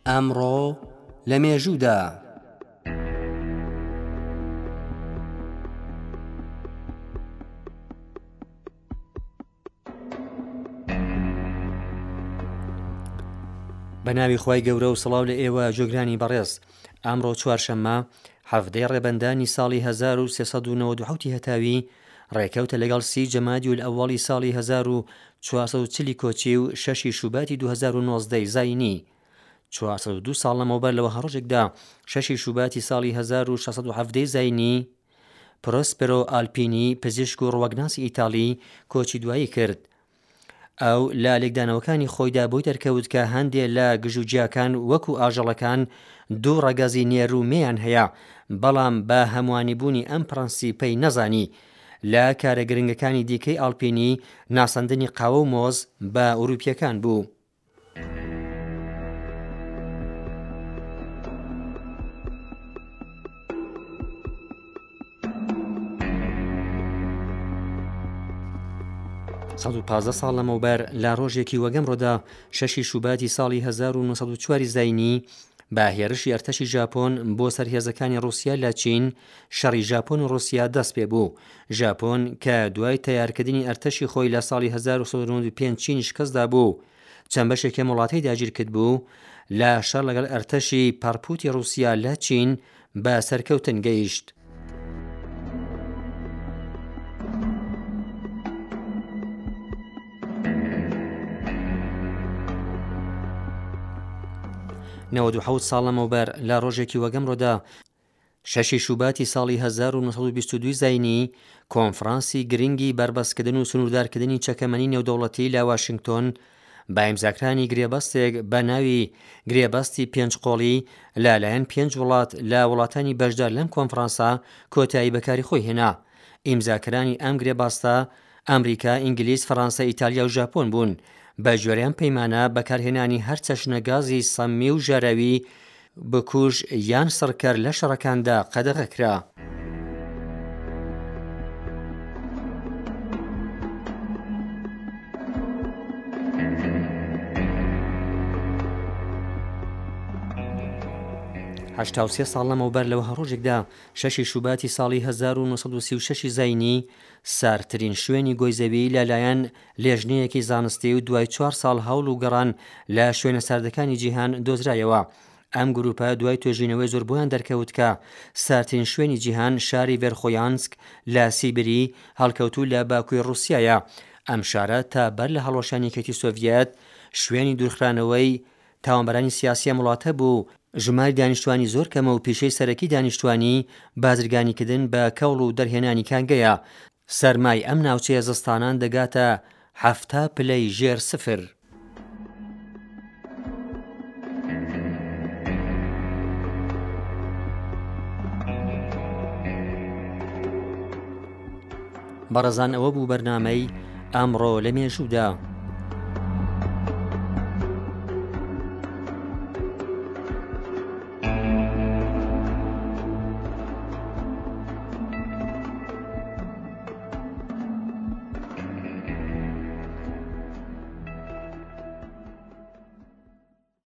ئەمڕۆ لە مێژوودا بە ناوی خوای گەورە و سڵاو لە ئێوە جۆگرانی بەڕێز. ئەمڕۆ چوارشەممە 17 ڕێبەندانی ساڵی 1397 هەتاوی ڕێکەوتە لەگەڵ 30 جەمادی ئەوڵی ساڵی 1440 کۆچی و 6 شوباتی 2019 زاینی. 402 ساڵ لەمەوبەر لەوە هەڕۆژێکدا 6 شوباتی ساڵی 1617 زاینی پرۆسپێرۆ ئالپینی پزیشک و ڕوەگناسی ئیتاڵی کۆچی دوایی کرد. ئەو لە لێکدانەوەکانی خۆیدا بۆی دەرکەوت کە هەندێک لە گژوجیاکان وەکو ئاژەڵەکان دوو ڕەگەزی نێرومێیان هەیە، بەڵام بە هەموانیبوونی ئەم پرەنسیپەی نەزانی. لە کارە گرنگەکانی دیکەی ئالپینی ناساندنی قاوە و مۆز بە ئوروپیەکان بوو. سەد و 15 ساڵ لەمەوبەر لە ڕۆژێکی وەگەمڕۆدا 6 شوباتی ساڵی 1940 زاینی بە هێرشی ئەرتەشی ژاپۆن بۆ سەرهێزەکانی ڕووسیا لە چین شەڕی ژاپۆن و ڕووسیا دەست پێ بوو. ژاپۆن کە دوای تەیارکردنی ئەرتەشی خۆی لە ساڵی 1995 چین شکستدا بوو، چەند بەشێکی وڵاتەی داگیر کرد بوو، لە شەڕ لەگەڵ ئەرتەشی پارپوتی ڕووسیا لە چین بە سەرکەوتن گەیشت. نەوەد و حەوت ساڵ لەمەوبەر لە ڕۆژێکی وەگەمڕۆدا 6 شوباتی ساڵی 1922 زاینی کۆنفرانسی گرنگی بربەستکردن و سنووردارکردنی چەکەمەنی نێودەوڵەتی لە واشنگتۆن بە ئیمزاکرانی گرێبەستێک بە ناوی گرێبەستی پێنجقۆڵی لەلایەن 5 وڵات لە وڵاتانی بەشدار لەم کۆنفرانسا کۆتایی بەکاری خۆی هێنا. ئیمزاکرانی ئەم گرێبەستە ئەمریکا، ئینگلیز، فەڕەنسا، ئیتالیا و ژاپۆن بوون. بە جۆرەیان پەیمانە بەکارهێنانی هەر چەشنە گازی سەمی و ژەراوی بکوژ یان سڕکەر لە شەڕەکاندا قەدەغەکرا. هەشتا و سێ ساڵ لەمەوبەر لەوە هەڕۆژێکدا 6 شوباتی ساڵی 1936 زاینی ساردترین شوێنی گۆیزەوی لەلایەن لێژنەیەکی زانستی و دوای 4 ساڵ هەوڵ و گەڕان لە شوێنە ساردەکانی جیهان دۆزرایەوە. ئەم گروپە دوای توێژینەوەی زۆر بۆیان دەرکەوت کە ساردترین شوێنی جیهان شاری ڤێرخۆیانسک لە سیبری هەڵکەوتوو لە باکووری ڕووسیایە. ئەم شارە تا بەر لە هەڵۆشانیەکەتی سۆڤیەت شوێنی دوورخرانەوەی تاوانبەرانی سیاسی وڵاتە بوو. ژماری دانیشتوانی زۆر کەمە و پیشەی سەرەکی دانیشتوانی بازرگانیکردن بە کەوڵ و دەرهێنانی کانگەیە. سەرمای ئەم ناوچەیە زستانان دەگاتە 7 پلەی ژێر سفر. بەڕێزان ئەوە بوو بەرنامەی ئەمڕۆ لە مێژوودا.